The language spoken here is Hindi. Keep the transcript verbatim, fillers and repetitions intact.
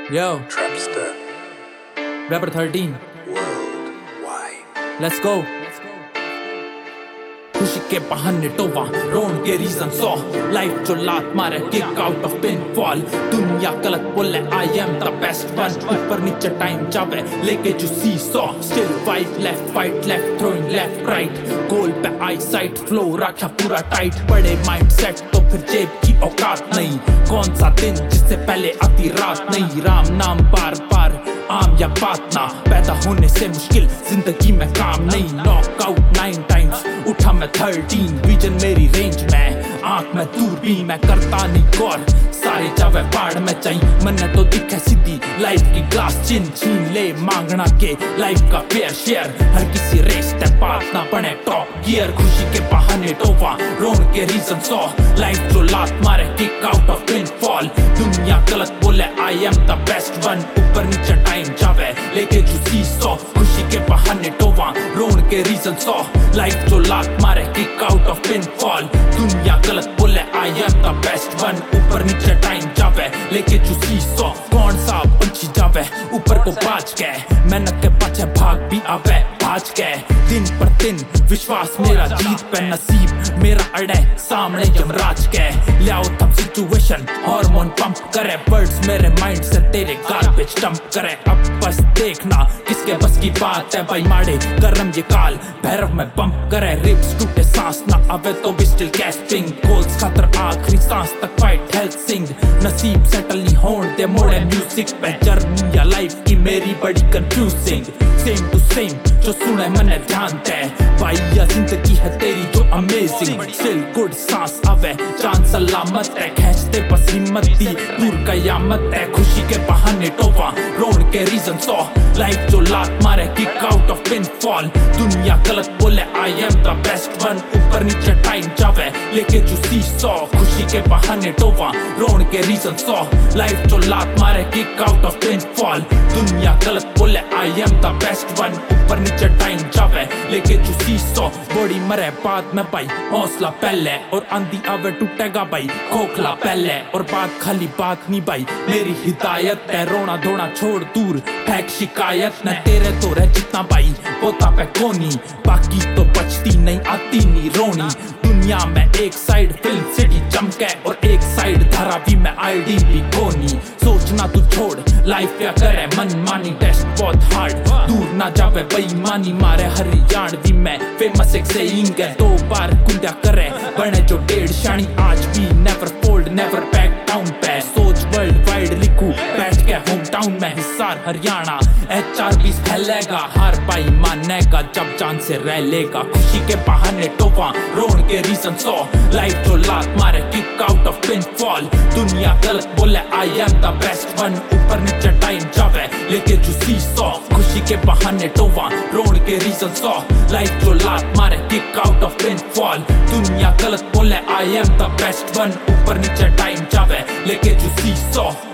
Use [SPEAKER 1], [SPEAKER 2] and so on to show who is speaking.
[SPEAKER 1] Yo,
[SPEAKER 2] Trapster
[SPEAKER 1] Rapper thirteen,
[SPEAKER 2] worldwide.
[SPEAKER 1] let's go. खुशी के बहाने टोवा रोन के रीजन सौ लाइफ जो लात मारे kick out of pin fall दुनिया गलत बोले I am the best one ऊपर नीचे टाइम जावे लेके जो सी सौ still fight left fight left throwing left right goal पे आई साइट फ्लो रखा पूरा टाइट बड़े माइंड सेट तो फिर जेब की औकात नहीं कौन सा दिन जिससे पहले आती रात नहीं राम नाम बार बार आम या बात ना पैदा होने से मुश्किल जिंदगी में काम नहीं नॉकआउट नाइन टाइम्स उठा मैं थर्टीन विजन मेरी रेंज में आंख में दूरबीन मैं करता नहीं गौर सारे जावे बाढ़ में चाहिए मन्ने तो दिखे सीधी लाइफ की ग्लास चिन छीन ले मांगना के लाइफ का फेयर शेयर हर किसी रेस ते बात ना बने टॉप गियर खुशी के बहाने टोवा रोन के रीजन सौ लाइफ जो लात मारे kick out of pin fall दुनिया गलत बोले I am the best one ऊपर नीचे टाइम जावे लेके जूसी सौ खुशी के बहाने टोवा रोन के रीजन सौ लाइफ जो लात मारे kick out of pin fall दुनिया गलत बोले I am the best one ऊपर नीचे टाइम जावे लेके जूसी सौ कौन सा पंछी जावे ऊपर को बाज के मेहनत के पाछे भाग भी आवे भाज के दिन पर दिन विश्वास मेरा जीत पे नसीब मेरा अड़े सामने यमराज के लियाओ तब सिचुएशन हार्मोन पंप करे वर्ड्स मेरे माइंड से तेरे गार्बेज डंप करे अब बस देखना किसके बस की बात है भाई माड़े गरम ये काल भैरव में पंप करे रिप्स टूटे सांस ना आवे तो भी स्टिल कैस्टिंग गोल्स खातर आखिरी सांस तक फाइट हेल्थ सिंग नसीब सेटल नहीं होने दे मोड़े म्यूजिक पे जर्नी या लाइफ की मेरी बड़ी कंफ्यूजिंग सेम टू सेम जो सुने मने ध्यान दे भाई या जिंदगी है तेरी जो अमेजिंग स्टिल गुड सांस आवे जान सलामत है खींचते बस हिम्मत दी दूर कयामत है खुशी के बहाने टोवा रोन के रीजन सौ लाइफ जो लात मारे kick out of pin fall दुनिया गलत बोले I am the best one ऊपर नीचे टाइम जावे लेके जूसी सौ खुशी के बहाने टोवा रोन के रीजन सौ लाइफ जो लात मारे kick out of pin fall दुनिया गलत बोले I am the best one ऊपर नीचे टाइम जावे लेके जूसी सौ बॉडी मरे बाद में भाई हौसला पहले और आंधी आवे टूटेगा भाई खोखला पहले और बात खाली बात नहीं भाई मेरी हिदायत है रोना धोना छोड़ दूर फेंक शिकायत न तेरे तो रह जितना भाई पोता पे कोनी बाकी तो बचती नहीं आती नहीं रोनी दुनिया में एक साइड फिल्म सिटी चमके और एक साइड धारावी में आईडी भी कोनी सोचना तू छोड़ लाइफ क्या करे मन मानी टेस्ट बहुत हार्ड दूर ना जावे बेईमानी मारे हरियाणवी में फेमस एक सेइंग है दो बार कुंडा करे बने जो डेढ़ शानी आज भी never fold never back down पे सोच वर्ल्ड वाइड लिखू बैठ के होम टाउन में Hisar Haryana H R B फैलेगा हार पाई मानेगा जब जान से रह लेगा खुशी के बहाने टोवा रोन के रीजन सौ लाइफ जो लात मारे kick out of pin fall दुनिया गलत बोले I am the best one ऊपर नीचे टाइम जावे लेके जूसी सौ खुशी के बहाने टोवा रोन के रीजन सौ लाइफ जो लात मारे kick out of pin fall दुनिया गलत बोले I am the best one ऊपर नीचे टाइम जावे लेके जूसी सौ